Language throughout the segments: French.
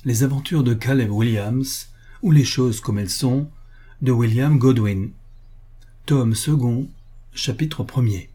Les aventures de Caleb Williams, ou Les choses comme elles sont, de William Godwin. Tome 2, chapitre 1er.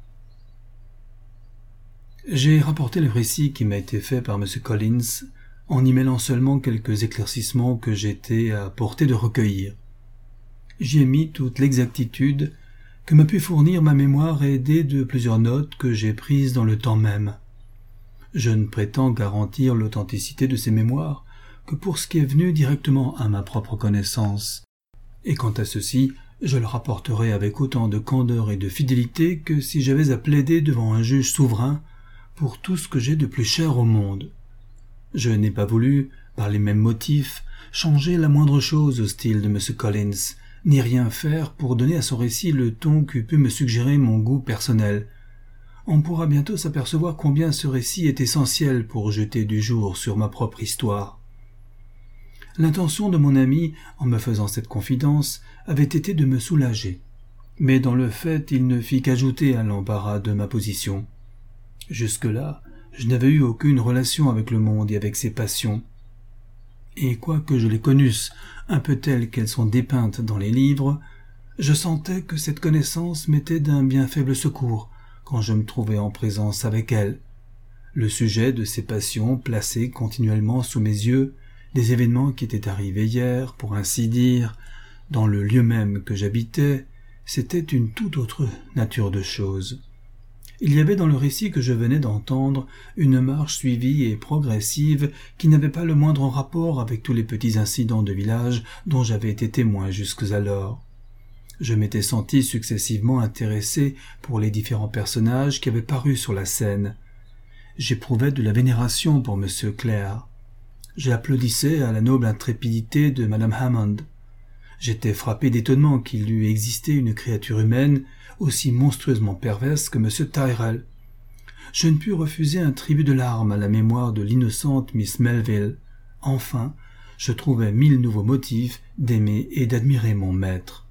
J'ai rapporté le récit qui m'a été fait par M. Collins, en y mêlant seulement quelques éclaircissements que j'étais à portée de recueillir. J'y ai mis toute l'exactitude que m'a pu fournir ma mémoire aidée de plusieurs notes que j'ai prises dans le temps même. Je ne prétends garantir l'authenticité de ces mémoires que pour ce qui est venu directement à ma propre connaissance. Et quant à ceci, je le rapporterai avec autant de candeur et de fidélité que si j'avais à plaider devant un juge souverain pour tout ce que j'ai de plus cher au monde. Je n'ai pas voulu, par les mêmes motifs, changer la moindre chose au style de M. Collins, ni rien faire pour donner à son récit le ton qu'eût pu me suggérer mon goût personnel. On pourra bientôt s'apercevoir combien ce récit est essentiel pour jeter du jour sur ma propre histoire. L'intention de mon ami, en me faisant cette confidence, avait été de me soulager. Mais dans le fait, il ne fit qu'ajouter à l'embarras de ma position. Jusque-là, je n'avais eu aucune relation avec le monde et avec ses passions. Et quoique je les connusse un peu telles qu'elles sont dépeintes dans les livres, je sentais que cette connaissance m'était d'un bien faible secours quand je me trouvais en présence avec elle. Le sujet de ces passions placé continuellement sous mes yeux, des événements qui étaient arrivés hier, pour ainsi dire, dans le lieu même que j'habitais, c'était une toute autre nature de choses. Il y avait dans le récit que je venais d'entendre une marche suivie et progressive qui n'avait pas le moindre rapport avec tous les petits incidents de village dont j'avais été témoin jusqu'alors. Je m'étais senti successivement intéressé pour les différents personnages qui avaient paru sur la scène. J'éprouvais de la vénération pour M. Clare. J'applaudissais à la noble intrépidité de Madame Hammond. J'étais frappé d'étonnement qu'il eût existé une créature humaine aussi monstrueusement perverse que M. Tyrrell. Je ne pus refuser un tribut de larmes à la mémoire de l'innocente Miss Melville. Enfin, je trouvais 1000 nouveaux motifs d'aimer et d'admirer mon maître.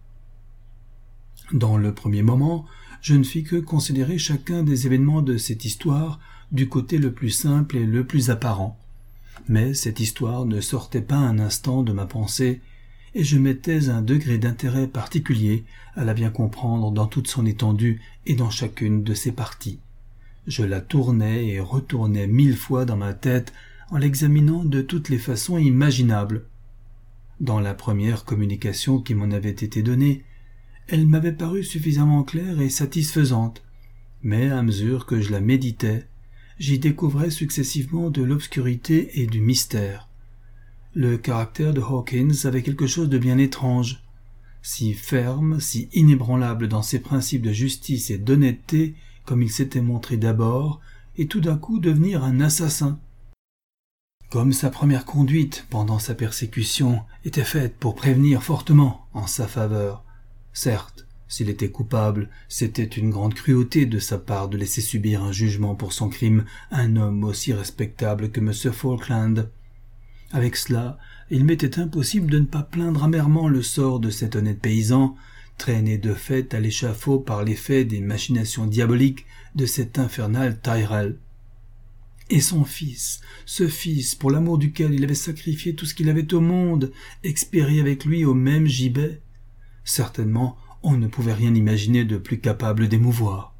Dans le premier moment, je ne fis que considérer chacun des événements de cette histoire du côté le plus simple et le plus apparent. Mais cette histoire ne sortait pas un instant de ma pensée, et je mettais un degré d'intérêt particulier à la bien comprendre dans toute son étendue et dans chacune de ses parties. Je la tournais et retournais 1000 fois dans ma tête en l'examinant de toutes les façons imaginables. Dans la première communication qui m'en avait été donnée, elle m'avait paru suffisamment claire et satisfaisante, mais à mesure que je la méditais, j'y découvrais successivement de l'obscurité et du mystère. Le caractère de Hawkins avait quelque chose de bien étrange. Si ferme, si inébranlable dans ses principes de justice et d'honnêteté, comme il s'était montré d'abord, et tout d'un coup devenir un assassin. Comme sa première conduite pendant sa persécution était faite pour prévenir fortement en sa faveur. Certes, s'il était coupable, c'était une grande cruauté de sa part de laisser subir un jugement pour son crime à un homme aussi respectable que M. Falkland. Avec cela, il m'était impossible de ne pas plaindre amèrement le sort de cet honnête paysan, traîné de fait à l'échafaud par l'effet des machinations diaboliques de cet infernal Tyrrell. Et son fils, ce fils pour l'amour duquel il avait sacrifié tout ce qu'il avait au monde, expiré avec lui au même gibet. Certainement, on ne pouvait rien imaginer de plus capable d'émouvoir.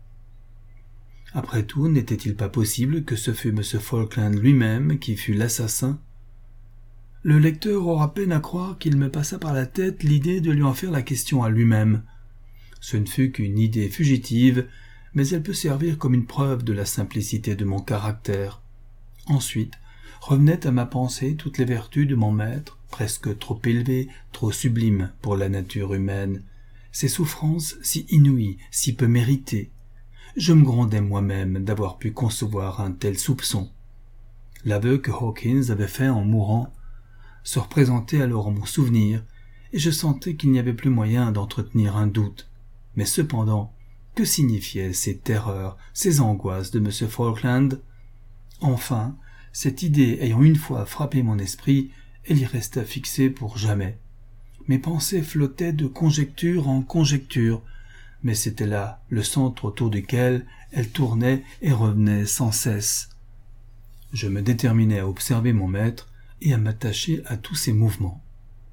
Après tout, n'était-il pas possible que ce fût M. Falkland lui-même qui fût l'assassin? Le lecteur aura peine à croire qu'il me passa par la tête l'idée de lui en faire la question à lui-même. Ce ne fut qu'une idée fugitive, mais elle peut servir comme une preuve de la simplicité de mon caractère. Ensuite, revenaient à ma pensée toutes les vertus de mon maître, presque trop élevées, trop sublimes pour la nature humaine, ses souffrances si inouïes, si peu méritées. Je me grondais moi-même d'avoir pu concevoir un tel soupçon. L'aveu que Hawkins avait fait en mourant se représentait alors en mon souvenir, et je sentais qu'il n'y avait plus moyen d'entretenir un doute. Mais cependant, que signifiaient ces terreurs, ces angoisses de M. Falkland? Enfin, cette idée ayant une fois frappé mon esprit, elle y resta fixée pour jamais. Mes pensées flottaient de conjecture en conjecture, mais c'était là le centre autour duquel elles tournaient et revenaient sans cesse. Je me déterminai à observer mon maître et à m'attacher à tous ses mouvements.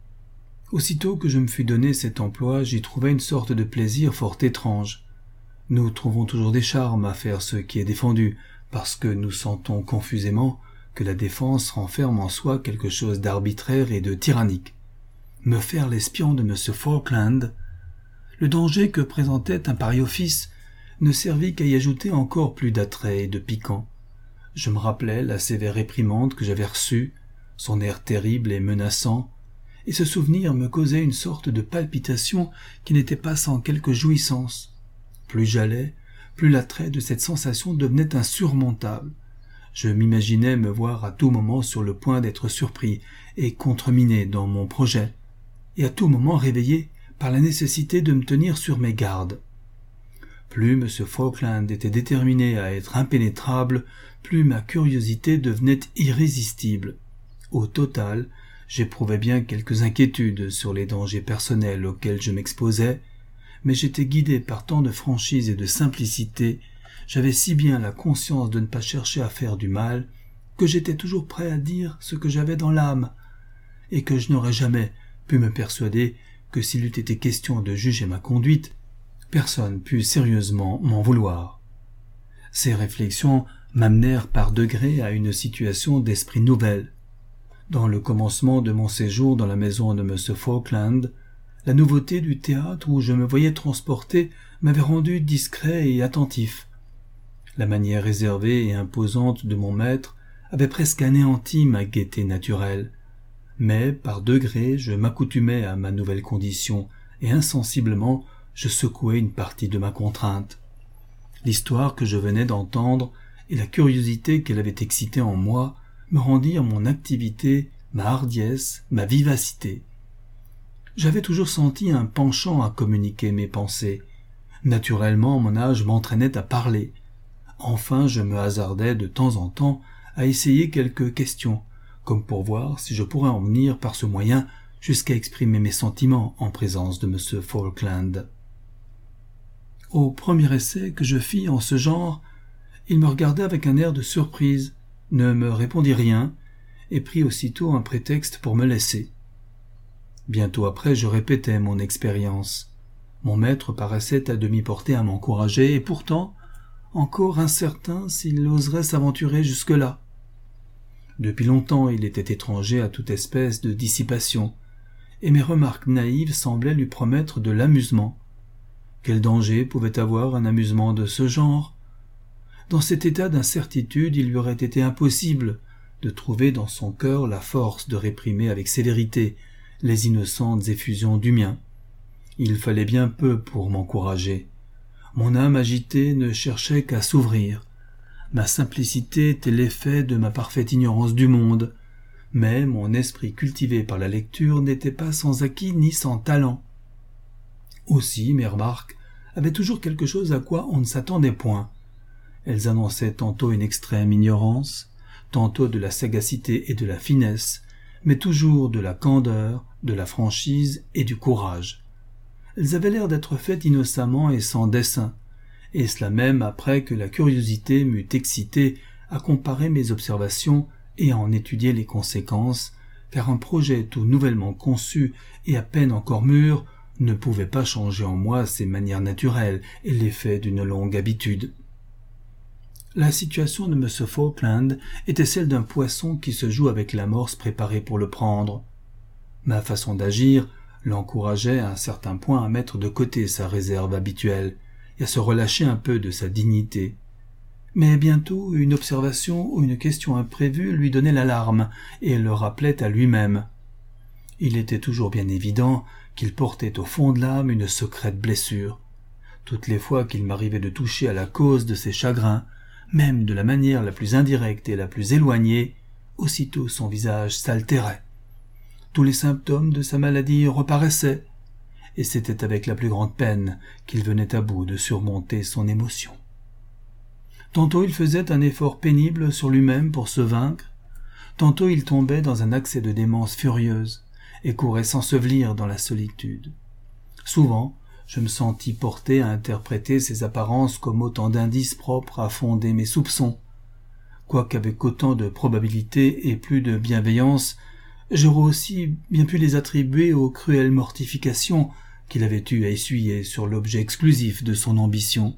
Aussitôt que je me fus donné cet emploi, j'y trouvais une sorte de plaisir fort étrange. Nous trouvons toujours des charmes à faire ce qui est défendu, parce que nous sentons confusément que la défense renferme en soi quelque chose d'arbitraire et de tyrannique. Me faire l'espion de M. Falkland, le danger que présentait un pareil office ne servit qu'à y ajouter encore plus d'attrait et de piquant. Je me rappelais la sévère réprimande que j'avais reçue, son air terrible et menaçant, et ce souvenir me causait une sorte de palpitation qui n'était pas sans quelque jouissance. Plus j'allais, plus l'attrait de cette sensation devenait insurmontable. Je m'imaginais me voir à tout moment sur le point d'être surpris et contreminé dans mon projet, et à tout moment réveillé par la nécessité de me tenir sur mes gardes. Plus M. Falkland était déterminé à être impénétrable, plus ma curiosité devenait irrésistible. Au total, j'éprouvais bien quelques inquiétudes sur les dangers personnels auxquels je m'exposais, mais j'étais guidé par tant de franchise et de simplicité, j'avais si bien la conscience de ne pas chercher à faire du mal, que j'étais toujours prêt à dire ce que j'avais dans l'âme, et que je n'aurais jamais pu me persuader que s'il eût été question de juger ma conduite, personne pût sérieusement m'en vouloir. Ces réflexions m'amenèrent par degrés à une situation d'esprit nouvelle. Dans le commencement de mon séjour dans la maison de M. Falkland, la nouveauté du théâtre où je me voyais transporté m'avait rendu discret et attentif. La manière réservée et imposante de mon maître avait presque anéanti ma gaieté naturelle. Mais, par degrés, je m'accoutumais à ma nouvelle condition, et insensiblement, je secouais une partie de ma contrainte. L'histoire que je venais d'entendre et la curiosité qu'elle avait excitée en moi me rendirent mon activité, ma hardiesse, ma vivacité. J'avais toujours senti un penchant à communiquer mes pensées. Naturellement, mon âge m'entraînait à parler. Enfin, je me hasardais de temps en temps à essayer quelques questions, comme pour voir si je pourrais en venir par ce moyen jusqu'à exprimer mes sentiments en présence de M. Falkland. Au premier essai que je fis en ce genre, il me regardait avec un air de surprise, ne me répondit rien, et prit aussitôt un prétexte pour me laisser. Bientôt après, je répétais mon expérience. Mon maître paraissait à demi porté à m'encourager, et pourtant, encore incertain s'il oserait s'aventurer jusque-là. Depuis longtemps, il était étranger à toute espèce de dissipation, et mes remarques naïves semblaient lui promettre de l'amusement. Quel danger pouvait avoir un amusement de ce genre? Dans cet état d'incertitude, il lui aurait été impossible de trouver dans son cœur la force de réprimer avec sévérité les innocentes effusions du mien. Il fallait bien peu pour m'encourager. Mon âme agitée ne cherchait qu'à s'ouvrir. Ma simplicité était l'effet de ma parfaite ignorance du monde, mais mon esprit cultivé par la lecture n'était pas sans acquis ni sans talent. Aussi, mes remarques avaient toujours quelque chose à quoi on ne s'attendait point. Elles annonçaient tantôt une extrême ignorance, tantôt de la sagacité et de la finesse, mais toujours de la candeur, de la franchise et du courage. Elles avaient l'air d'être faites innocemment et sans dessein, et cela même après que la curiosité m'eût excité à comparer mes observations et à en étudier les conséquences, car un projet tout nouvellement conçu et à peine encore mûr ne pouvait pas changer en moi ses manières naturelles et l'effet d'une longue habitude. La situation de M. Falkland était celle d'un poisson qui se joue avec l'amorce préparée pour le prendre. Ma façon d'agir l'encourageait à un certain point à mettre de côté sa réserve habituelle et à se relâcher un peu de sa dignité. Mais bientôt une observation ou une question imprévue lui donnait l'alarme et le rappelait à lui-même. Il était toujours bien évident qu'il portait au fond de l'âme une secrète blessure. Toutes les fois qu'il m'arrivait de toucher à la cause de ses chagrins, même de la manière la plus indirecte et la plus éloignée, aussitôt son visage s'altérait. Tous les symptômes de sa maladie reparaissaient, et c'était avec la plus grande peine qu'il venait à bout de surmonter son émotion. Tantôt il faisait un effort pénible sur lui-même pour se vaincre, tantôt il tombait dans un accès de démence furieuse et courait s'ensevelir dans la solitude. Souvent, je me sentis porté à interpréter ces apparences comme autant d'indices propres à fonder mes soupçons. quoiqu'avec autant de probabilité et plus de bienveillance, j'aurais aussi bien pu les attribuer aux cruelles mortifications qu'il avait eu à essuyer sur l'objet exclusif de son ambition.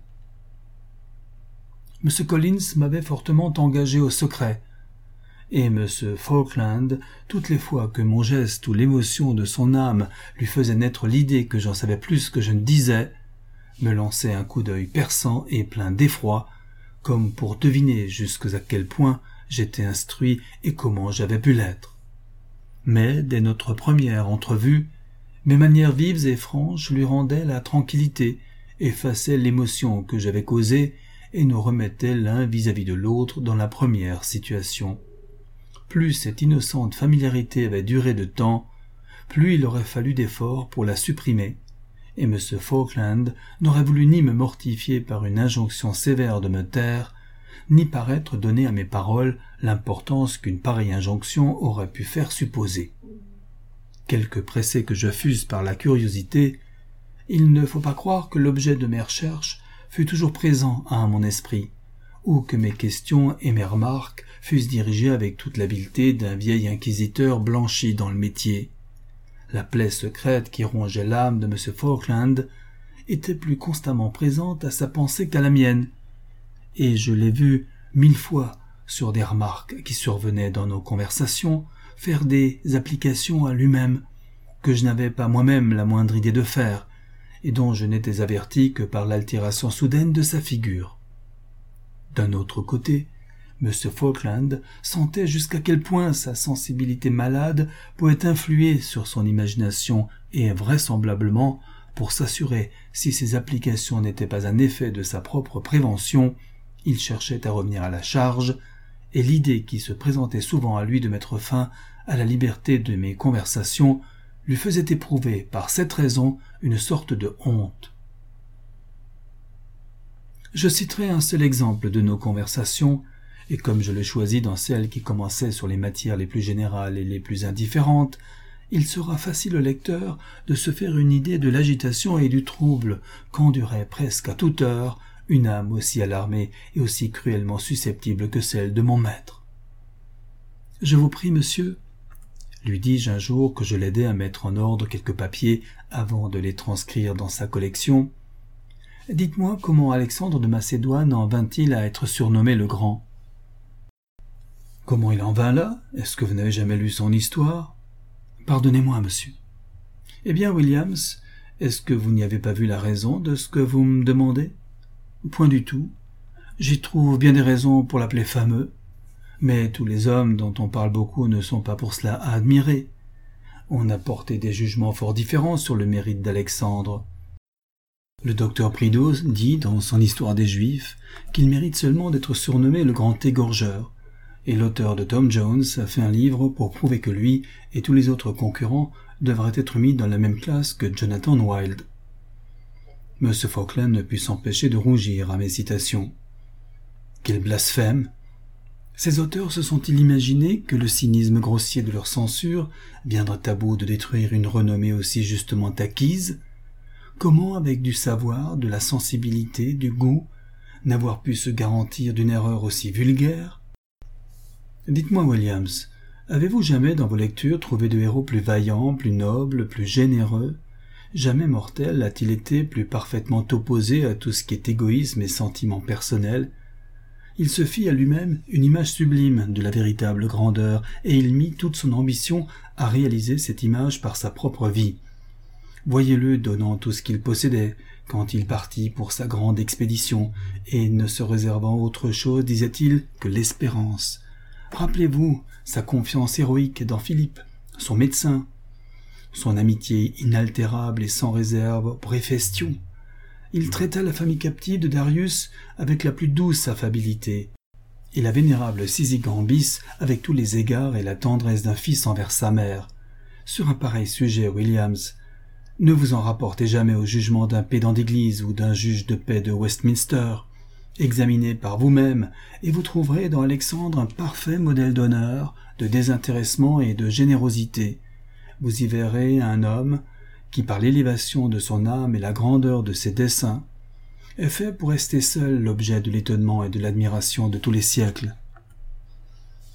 M. Collins m'avait fortement engagé au secret, et M. Falkland, toutes les fois que mon geste ou l'émotion de son âme lui faisait naître l'idée que j'en savais plus que je ne disais, me lançait un coup d'œil perçant et plein d'effroi, comme pour deviner jusqu'à quel point j'étais instruit et comment j'avais pu l'être. Mais, dès notre première entrevue, mes manières vives et franches lui rendaient la tranquillité, effaçaient l'émotion que j'avais causée et nous remettaient l'un vis-à-vis de l'autre dans la première situation. Plus cette innocente familiarité avait duré de temps, plus il aurait fallu d'efforts pour la supprimer, et M. Falkland n'aurait voulu ni me mortifier par une injonction sévère de me taire, ni paraître donner à mes paroles l'importance qu'une pareille injonction aurait pu faire supposer. Quelque pressé que je fusse par la curiosité, il ne faut pas croire que l'objet de mes recherches fut toujours présent à mon esprit, ou que mes questions et mes remarques fussent dirigées avec toute l'habileté d'un vieil inquisiteur blanchi dans le métier. La plaie secrète qui rongeait l'âme de M. Falkland était plus constamment présente à sa pensée qu'à la mienne, et je l'ai vu 1000 fois sur des remarques qui survenaient dans nos conversations faire des applications à lui-même que je n'avais pas moi-même la moindre idée de faire, et dont je n'étais averti que par l'altération soudaine de sa figure. D'un autre côté, M. Falkland sentait jusqu'à quel point sa sensibilité malade pouvait influer sur son imagination et vraisemblablement, pour s'assurer si ces applications n'étaient pas un effet de sa propre prévention, il cherchait à revenir à la charge, et l'idée qui se présentait souvent à lui de mettre fin à la liberté de mes conversations lui faisait éprouver par cette raison une sorte de honte. Je citerai un seul exemple de nos conversations, et comme je le choisis dans celles qui commençaient sur les matières les plus générales et les plus indifférentes, il sera facile au lecteur de se faire une idée de l'agitation et du trouble qu'endurait presque à toute heure une âme aussi alarmée et aussi cruellement susceptible que celle de mon maître. « Je vous prie, monsieur, » lui dis-je un jour que je l'aidais à mettre en ordre quelques papiers avant de les transcrire dans sa collection, « dites-moi comment Alexandre de Macédoine en vint-il à être surnommé le Grand ?» « Comment il en vint là? Est-ce que vous n'avez jamais lu son histoire? » ?»« Pardonnez-moi, monsieur. »« Eh bien, Williams, est-ce que vous n'y avez pas vu la raison de ce que vous me demandez? » ?»« Point du tout. J'y trouve bien des raisons pour l'appeler fameux. Mais tous les hommes dont on parle beaucoup ne sont pas pour cela à admirer. On a porté des jugements fort différents sur le mérite d'Alexandre. Le docteur Prideaux dit dans son Histoire des Juifs qu'il mérite seulement d'être surnommé le grand égorgeur, et l'auteur de Tom Jones a fait un livre pour prouver que lui et tous les autres concurrents devraient être mis dans la même classe que Jonathan Wild. M. Falkland ne put s'empêcher de rougir à mes citations. Quel blasphème! Ces auteurs se sont-ils imaginé que le cynisme grossier de leur censure viendrait à bout de détruire une renommée aussi justement acquise? Comment, avec du savoir, de la sensibilité, du goût, n'avoir pu se garantir d'une erreur aussi vulgaire? Dites-moi, Williams, avez-vous jamais dans vos lectures trouvé de héros plus vaillants, plus nobles, plus généreux? Jamais mortel a-t-il été plus parfaitement opposé à tout ce qui est égoïsme et sentiment personnel? Il se fit à lui-même une image sublime de la véritable grandeur, et il mit toute son ambition à réaliser cette image par sa propre vie. Voyez-le donnant tout ce qu'il possédait, quand il partit pour sa grande expédition, et ne se réservant autre chose, disait-il, que l'espérance. Rappelez-vous sa confiance héroïque dans Philippe, son médecin, son amitié inaltérable et sans réserve pour Héphaestion. Il traita la famille captive de Darius avec la plus douce affabilité, et la vénérable Sisygambis avec tous les égards et la tendresse d'un fils envers sa mère. Sur un pareil sujet, Williams, ne vous en rapportez jamais au jugement d'un pédant d'église ou d'un juge de paix de Westminster. Examinez par vous-même, et vous trouverez dans Alexandre un parfait modèle d'honneur, de désintéressement et de générosité. Vous y verrez un homme qui, par l'élévation de son âme et la grandeur de ses desseins, est fait pour rester seul l'objet de l'étonnement et de l'admiration de tous les siècles.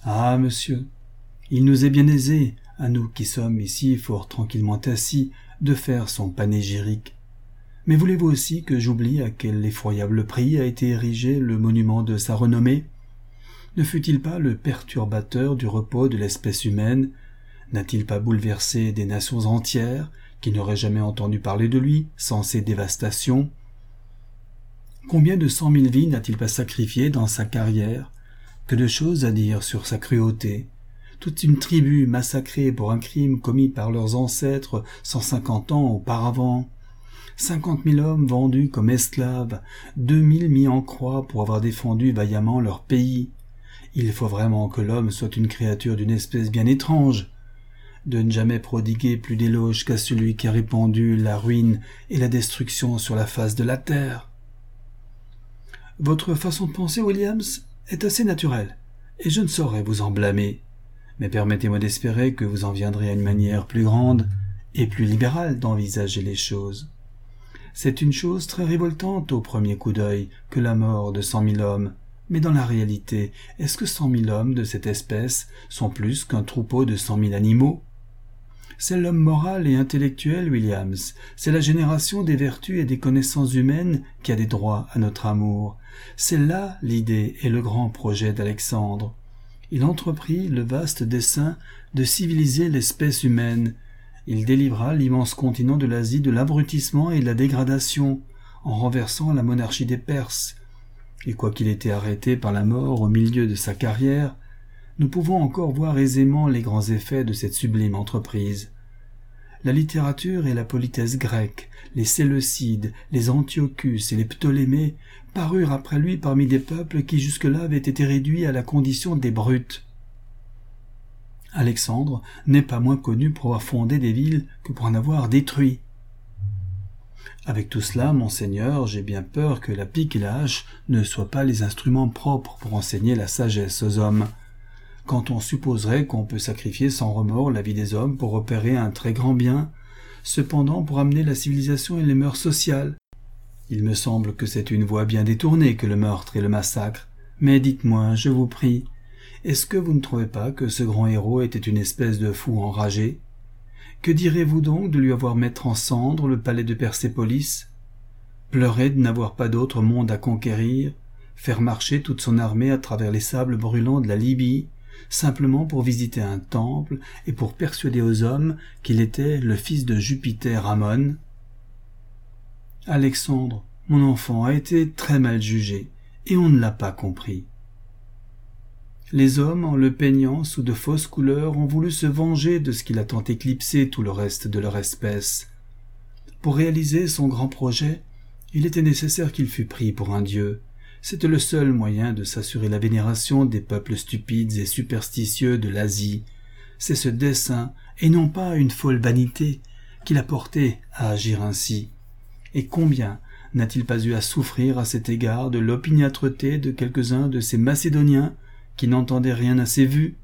Ah, monsieur, il nous est bien aisé, à nous qui sommes ici fort tranquillement assis, de faire son panégyrique. Mais voulez-vous aussi que j'oublie à quel effroyable prix a été érigé le monument de sa renommée? Ne fut-il pas le perturbateur du repos de l'espèce humaine? N'a-t-il pas bouleversé des nations entières qui n'auraient jamais entendu parler de lui sans ses dévastations? Combien de 100 000 vies n'a-t-il pas sacrifiées dans sa carrière? Que de choses à dire sur sa cruauté! Toute une tribu massacrée pour un crime commis par leurs ancêtres 150 ans auparavant. 50 000 hommes vendus comme esclaves, 2 000 mis en croix pour avoir défendu vaillamment leur pays. Il faut vraiment que l'homme soit une créature d'une espèce bien étrange, de ne jamais prodiguer plus d'éloges qu'à celui qui a répandu la ruine et la destruction sur la face de la terre. Votre façon de penser, Williams, est assez naturelle, et je ne saurais vous en blâmer. Mais permettez-moi d'espérer que vous en viendrez à une manière plus grande et plus libérale d'envisager les choses. C'est une chose très révoltante au premier coup d'œil que la mort de 100 000 hommes, mais dans la réalité, est-ce que 100 000 hommes de cette espèce sont plus qu'un troupeau de 100 000 animaux? C'est l'homme moral et intellectuel, Williams, c'est la génération des vertus et des connaissances humaines qui a des droits à notre amour. C'est là l'idée et le grand projet d'Alexandre. Il entreprit le vaste dessein de civiliser l'espèce humaine. Il délivra l'immense continent de l'Asie de l'abrutissement et de la dégradation, en renversant la monarchie des Perses. Et quoiqu'il ait été arrêté par la mort au milieu de sa carrière, nous pouvons encore voir aisément les grands effets de cette sublime entreprise. La littérature et la politesse grecque, les Séleucides, les Antiochus et les Ptolémées parurent après lui parmi des peuples qui jusque-là avaient été réduits à la condition des brutes. Alexandre n'est pas moins connu pour avoir fondé des villes que pour en avoir détruit. Avec tout cela, monseigneur, j'ai bien peur que la pique et la hache ne soient pas les instruments propres pour enseigner la sagesse aux hommes. Quand on supposerait qu'on peut sacrifier sans remords la vie des hommes pour opérer un très grand bien, cependant pour amener la civilisation et les mœurs sociales. Il me semble que c'est une voie bien détournée que le meurtre et le massacre. Mais dites-moi, je vous prie, est-ce que vous ne trouvez pas que ce grand héros était une espèce de fou enragé? Que direz-vous donc de lui avoir mettre en cendres le palais de Persépolis? Pleurer de n'avoir pas d'autre monde à conquérir? Faire marcher toute son armée à travers les sables brûlants de la Libye, simplement pour visiter un temple et pour persuader aux hommes qu'il était le fils de Jupiter Ammon? Alexandre, mon enfant, a été très mal jugé, et on ne l'a pas compris. Les hommes, en le peignant sous de fausses couleurs, ont voulu se venger de ce qu'il a tant éclipsé tout le reste de leur espèce. Pour réaliser son grand projet, il était nécessaire qu'il fût pris pour un dieu. C'était le seul moyen de s'assurer la vénération des peuples stupides et superstitieux de l'Asie. C'est ce dessein, et non pas une folle vanité, qui l'a porté à agir ainsi. Et combien n'a-t-il pas eu à souffrir à cet égard de l'opiniâtreté de quelques-uns de ces Macédoniens qui n'entendaient rien à ses vues?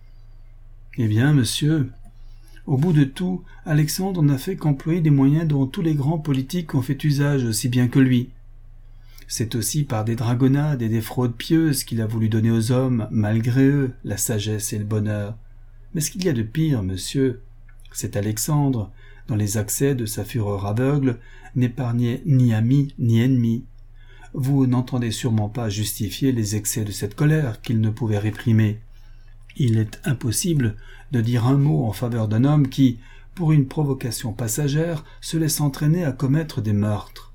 Eh bien, monsieur, au bout de tout, Alexandre n'a fait qu'employer des moyens dont tous les grands politiques ont fait usage aussi bien que lui. C'est aussi par des dragonnades et des fraudes pieuses qu'il a voulu donner aux hommes, malgré eux, la sagesse et le bonheur. Mais ce qu'il y a de pire, monsieur, c'est Alexandre, dans les accès de sa fureur aveugle, n'épargnait ni amis ni ennemis. Vous n'entendez sûrement pas justifier les excès de cette colère qu'il ne pouvait réprimer. Il est impossible de dire un mot en faveur d'un homme qui, pour une provocation passagère, se laisse entraîner à commettre des meurtres.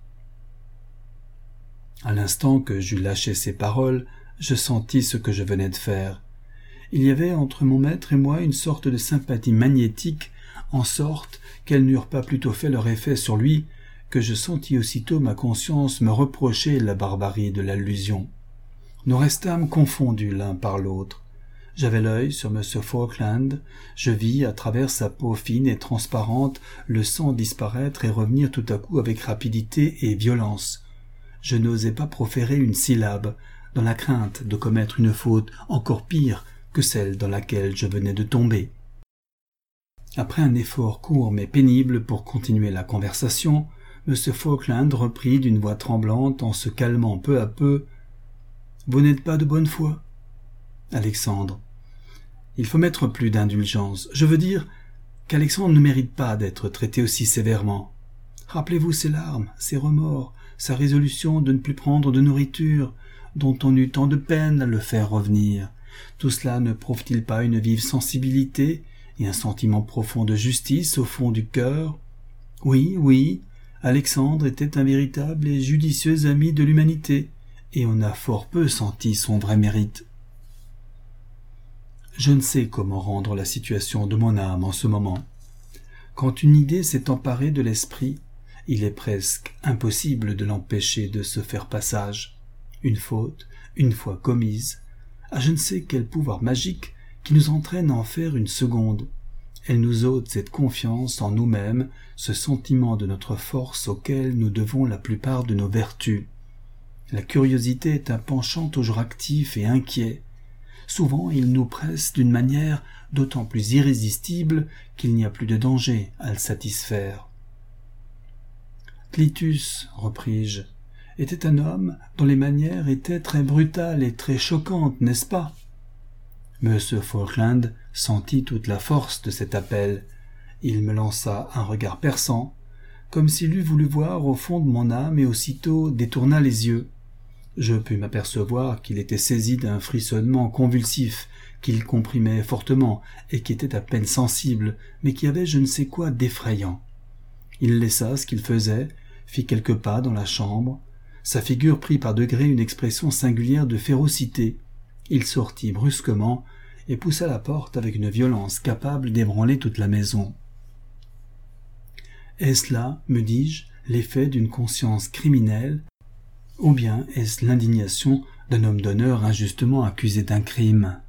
À l'instant que j'eus lâché ces paroles, je sentis ce que je venais de faire. Il y avait entre mon maître et moi une sorte de sympathie magnétique, en sorte qu'elles n'eurent pas plutôt fait leur effet sur lui que je sentis aussitôt ma conscience me reprocher la barbarie de l'allusion. Nous restâmes confondus l'un par l'autre. J'avais l'œil sur M. Falkland, je vis à travers sa peau fine et transparente le sang disparaître et revenir tout à coup avec rapidité et violence. Je n'osais pas proférer une syllabe, dans la crainte de commettre une faute encore pire que celle dans laquelle je venais de tomber. Après un effort court mais pénible pour continuer la conversation, M. Falkland reprit d'une voix tremblante en se calmant peu à peu. « Vous n'êtes pas de bonne foi, Alexandre. Il faut mettre plus d'indulgence. Je veux dire qu'Alexandre ne mérite pas d'être traité aussi sévèrement. Rappelez-vous ses larmes, ses remords, sa résolution de ne plus prendre de nourriture, dont on eut tant de peine à le faire revenir. Tout cela ne prouve-t-il pas une vive sensibilité et un sentiment profond de justice au fond du cœur? Oui, oui, Alexandre était un véritable et judicieux ami de l'humanité, et on a fort peu senti son vrai mérite. Je ne sais comment rendre la situation de mon âme en ce moment. Quand une idée s'est emparée de l'esprit, il est presque impossible de l'empêcher de se faire passage. Une faute, une fois commise, a je ne sais quel pouvoir magique qui nous entraîne à en faire une seconde. Elle nous ôte cette confiance en nous-mêmes, ce sentiment de notre force auquel nous devons la plupart de nos vertus. La curiosité est un penchant toujours actif et inquiet. Souvent il nous presse d'une manière d'autant plus irrésistible qu'il n'y a plus de danger à le satisfaire. Clitus, repris-je, était un homme dont les manières étaient très brutales et très choquantes, n'est-ce pas? M. Falkland sentit toute la force de cet appel. Il me lança un regard perçant, comme s'il eût voulu voir au fond de mon âme et aussitôt détourna les yeux. Je pus m'apercevoir qu'il était saisi d'un frissonnement convulsif, qu'il comprimait fortement et qui était à peine sensible, mais qui avait je ne sais quoi d'effrayant. Il laissa ce qu'il faisait, fit quelques pas dans la chambre. Sa figure prit par degrés une expression singulière de férocité. Il sortit brusquement et poussa la porte avec une violence capable d'ébranler toute la maison. Est-ce là, me dis-je, l'effet d'une conscience criminelle, ou bien est-ce l'indignation d'un homme d'honneur injustement accusé d'un crime?